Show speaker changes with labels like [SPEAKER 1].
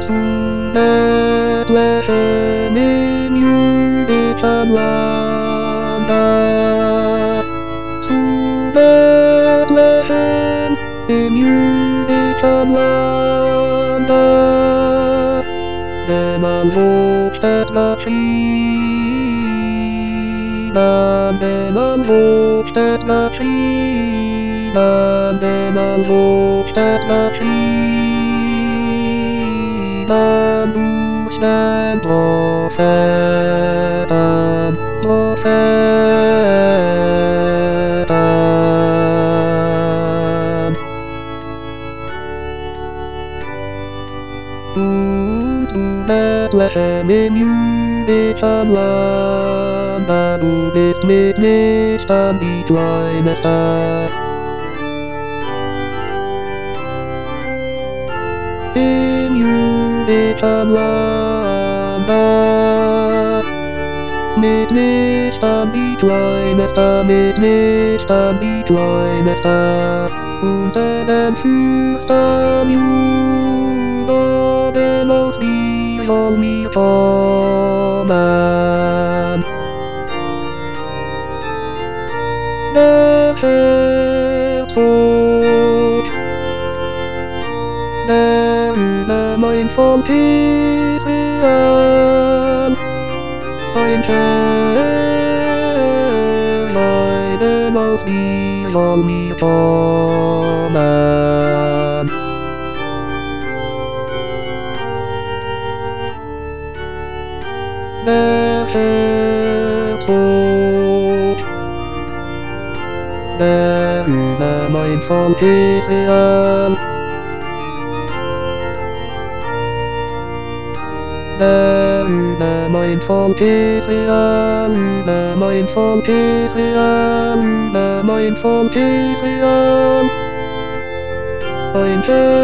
[SPEAKER 1] to Bethlehem in Judean-landa. To Bethlehem in Judean-landa. Then I'll walk at the tree, and then I'll walk at the tree, and then I'll walk at the tree, and bush and prophet and prophet and to Bethlehem in Judean-landa, du bist mit Licht an die kleine Stadt. In Judean-landa, mit Licht an die kleine Stadt, mit Licht an die kleine Stadt. Unter den Füßen Juda, denn aus dir soll mir kommen der Herzog, der über mein Volk Israel ein Herr sei, denn aus dir soll mir kommen der Herzog, der über mein Volk Israel, der über mein Volk Israel, über mein Volk Israel, über mein Volk Israel, ein Herr